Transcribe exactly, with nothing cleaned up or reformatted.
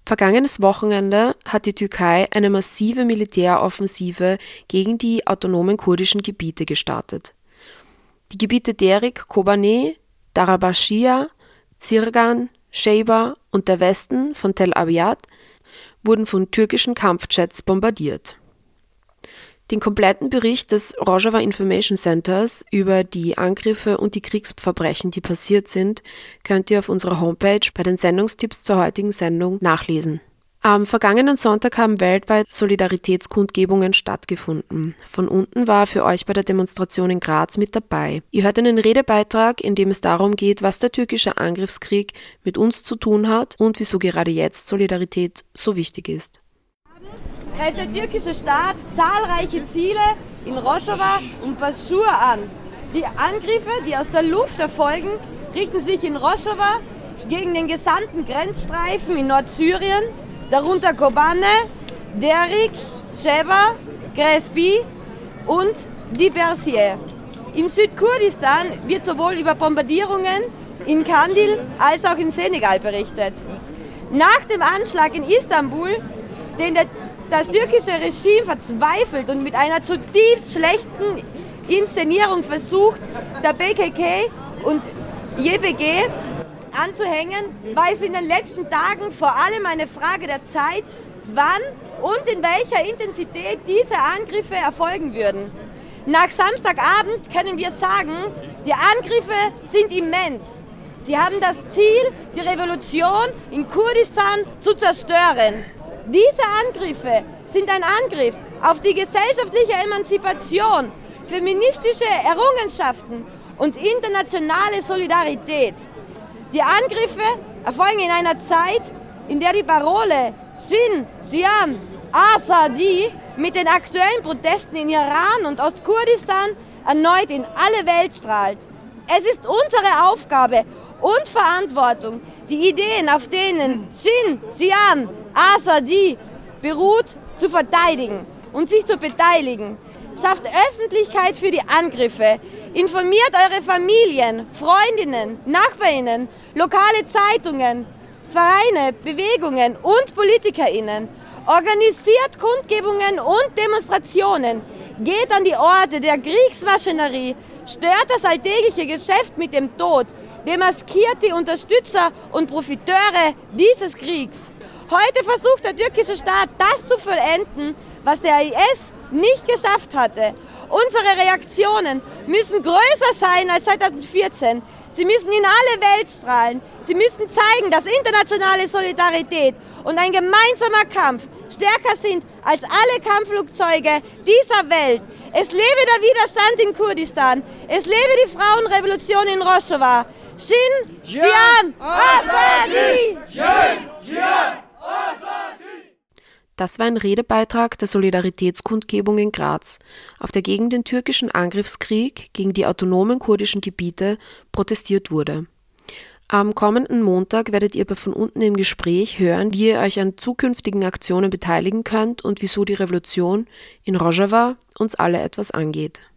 Vergangenes Wochenende hat die Türkei eine massive Militäroffensive gegen die autonomen kurdischen Gebiete gestartet. Die Gebiete Derik, Kobane, Darabaşia, Zirgan, Şeiba und der Westen von Tel Abyad wurden von türkischen Kampfjets bombardiert. Den kompletten Bericht des Rojava Information Centers über die Angriffe und die Kriegsverbrechen, die passiert sind, könnt ihr auf unserer Homepage bei den Sendungstipps zur heutigen Sendung nachlesen. Am vergangenen Sonntag haben weltweit Solidaritätskundgebungen stattgefunden. Von unten war für euch bei der Demonstration in Graz mit dabei. Ihr hört einen Redebeitrag, in dem es darum geht, was der türkische Angriffskrieg mit uns zu tun hat und wieso gerade jetzt Solidarität so wichtig ist. Greift der türkische Staat zahlreiche Ziele in Rojava und Baschur an. Die Angriffe, die aus der Luft erfolgen, richten sich in Rojava gegen den gesamten Grenzstreifen in Nordsyrien, darunter Kobane, Derik, Şeiba, Crespi und Dibirsiye. In Südkurdistan wird sowohl über Bombardierungen in Kandil als auch in Senegal berichtet. Nach dem Anschlag in Istanbul, den der Das türkische Regime verzweifelt und mit einer zutiefst schlechten Inszenierung versucht, der B K K und Y P G anzuhängen, war es in den letzten Tagen vor allem eine Frage der Zeit, wann und in welcher Intensität diese Angriffe erfolgen würden. Nach Samstagabend können wir sagen, die Angriffe sind immens. Sie haben das Ziel, die Revolution in Kurdistan zu zerstören. Diese Angriffe sind ein Angriff auf die gesellschaftliche Emanzipation, feministische Errungenschaften und internationale Solidarität. Die Angriffe erfolgen in einer Zeit, in der die Parole Shin, Jiyan, Azadi mit den aktuellen Protesten in Iran und Ostkurdistan erneut in alle Welt strahlt. Es ist unsere Aufgabe und Verantwortung, die Ideen, auf denen Shin, Jiyan, Azadi beruht, zu verteidigen und sich zu beteiligen. Schafft Öffentlichkeit für die Angriffe. Informiert eure Familien, Freundinnen, Nachbarinnen, lokale Zeitungen, Vereine, Bewegungen und PolitikerInnen. Organisiert Kundgebungen und Demonstrationen. Geht an die Orte der Kriegsmaschinerie. Stört das alltägliche Geschäft mit dem Tod. Demaskiert die Unterstützer und Profiteure dieses Kriegs. Heute versucht der türkische Staat, das zu vollenden, was der I S nicht geschafft hatte. Unsere Reaktionen müssen größer sein als zweitausendvierzehn. Sie müssen in alle Welt strahlen. Sie müssen zeigen, dass internationale Solidarität und ein gemeinsamer Kampf stärker sind als alle Kampfflugzeuge dieser Welt. Es lebe der Widerstand in Kurdistan. Es lebe die Frauenrevolution in Rojava. Shin, Jiyan, Azadi! Shin, Jiyan, Azadi! Das war ein Redebeitrag der Solidaritätskundgebung in Graz, auf der gegen den türkischen Angriffskrieg gegen die autonomen kurdischen Gebiete protestiert wurde. Am kommenden Montag werdet ihr bei Von unten im Gespräch hören, wie ihr euch an zukünftigen Aktionen beteiligen könnt und wieso die Revolution in Rojava uns alle etwas angeht.